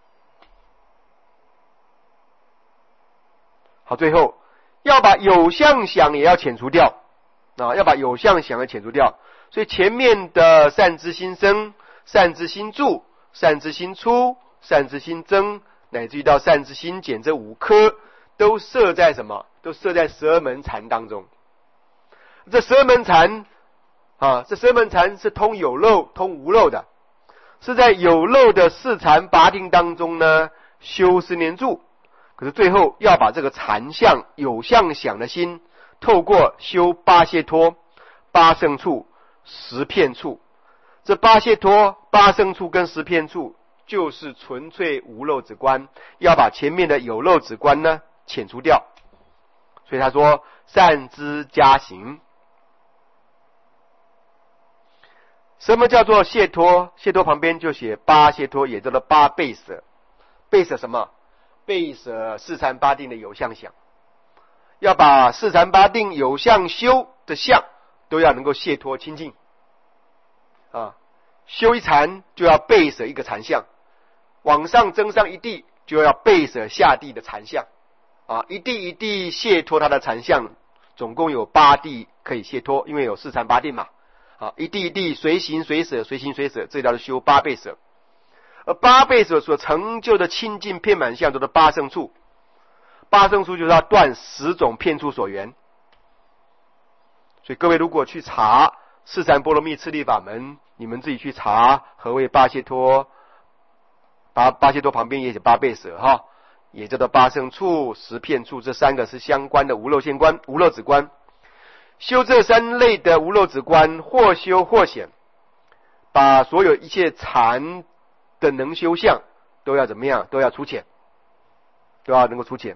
好，最后要把有相想也要遣除掉啊，要把有相想也遣除掉。所以前面的善知心生、善知心住、善知心出、善知心增，乃至于到善知心减，这五颗都设在什么？都设在十二门禅当中。这十二门禅啊，这十二门禅是通有漏、通无漏的，是在有漏的四禅八定当中呢修四念住。可是最后要把这个禅相有相想的心，透过修八解脱、八胜处、十片处。这八解脱、八胜处跟十片处，就是纯粹无漏之观，要把前面的有漏之观呢遣除掉。 所以他说善知加行。什么叫做解脱？解脱旁边就写八解脱，也叫做八倍舍。倍舍什么？倍舍四禅八定的有相想，要把四禅八定有相修的相都要能够解脱清净啊。修一禅就要倍舍一个禅相，往上增上一地就要倍舍下地的禅相啊，一地一地解脱它的禅相，总共有八地可以解脱，因为有四禅八定嘛。啊，一地一地随行随舍，随行随舍，这叫做修八倍舍。而八倍舍所成就的清净遍满相，都是八圣处。八圣处就是要断十种骗处所缘。所以各位如果去查四禅波罗蜜次第法门，你们自己去查何谓八解脱。八八解脱旁边也写八倍舍哈，也叫做八圣处、十骗处，这三个是相关的无漏现观、无漏止观。修这三类的无漏止观，或修或显，把所有一切禅的能修相都要怎么样？都要除浅，都要能够除浅。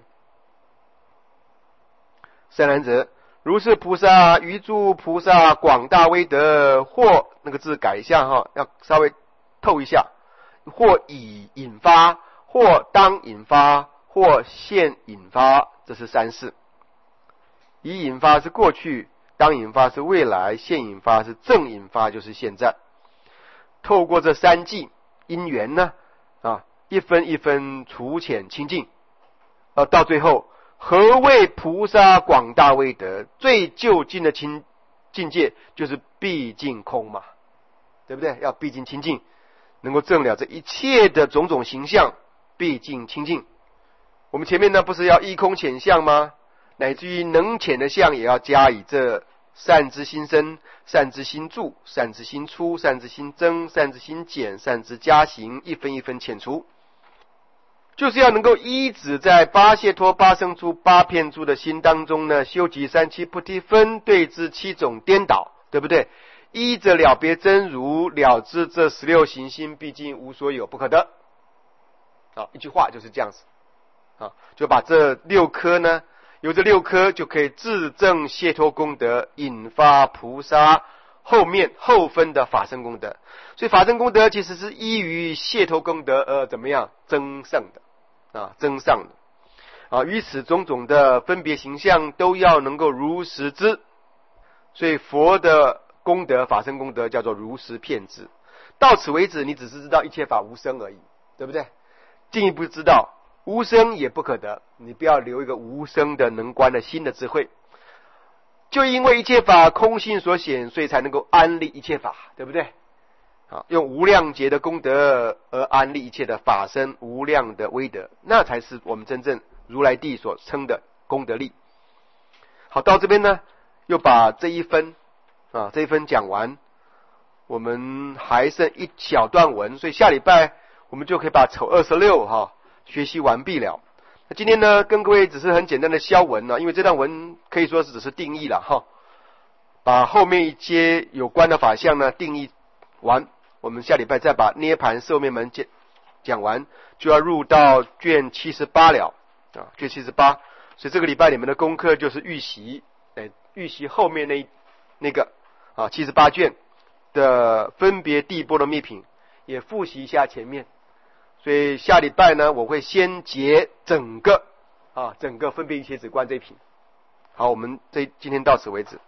善男子，如是菩萨于诸菩萨广大威德，或那个字改一下哈，要稍微透一下，或已引发，或当引发，或现引发，这是三世。已引发是过去，当引发是未来，现引发是正引发，就是现在。透过这三际因缘呢，啊，一分一分除浅清净，呃，到最后，何谓菩萨广大威德？最究竟的清境界就是毕竟空嘛，对不对？要毕竟清净，能够证了这一切的种种形象，毕竟清净。我们前面呢不是要一空浅相吗？乃至于能浅的相也要加以这善之心生、善之心住、善之心出、善之心增、善之心减、善之加行，一分一分遣除，就是要能够依止在八解脱、八圣处、八骗处的心当中呢，修集三七菩提分，对治七种颠倒，对不对？依着了别真如，了知这十六行心毕竟无所有，不可得。啊，一句话就是这样子啊，就把这六颗呢。有这六颗就可以自证解脱功德，引发菩萨后面后分的法身功德。所以法身功德其实是依于解脱功德而怎么样增上的啊，增上的啊。于此种种的分别形象都要能够如实知。所以佛的功德法身功德叫做如实遍知。到此为止，你只是知道一切法无生而已，对不对？进一步知道无生也不可得，你不要留一个无生的能观的新的智慧。就因为一切法空性所显，所以才能够安立一切法，对不对？啊，用无量劫的功德而安立一切的法身无量的威德，那才是我们真正如来地所称的功德力。好，到这边呢，又把这一分啊这一分讲完，我们还剩一小段文，所以下礼拜我们就可以把丑二十六哈。学习完毕了。那今天呢，跟各位只是很简单的消文呢，因为这段文可以说是只是定义了哈，把后面一些有关的法相呢定义完，我们下礼拜再把涅盘寿灭门讲讲完，就要入到卷七十八了啊，卷七十八。所以这个礼拜你们的功课就是预习，哎，预习后面那那个啊七十八卷的分别地波罗蜜品，也复习一下前面。所以下礼拜呢，我会先结整个啊整个分别一切止观这一品。好，我们这今天到此为止。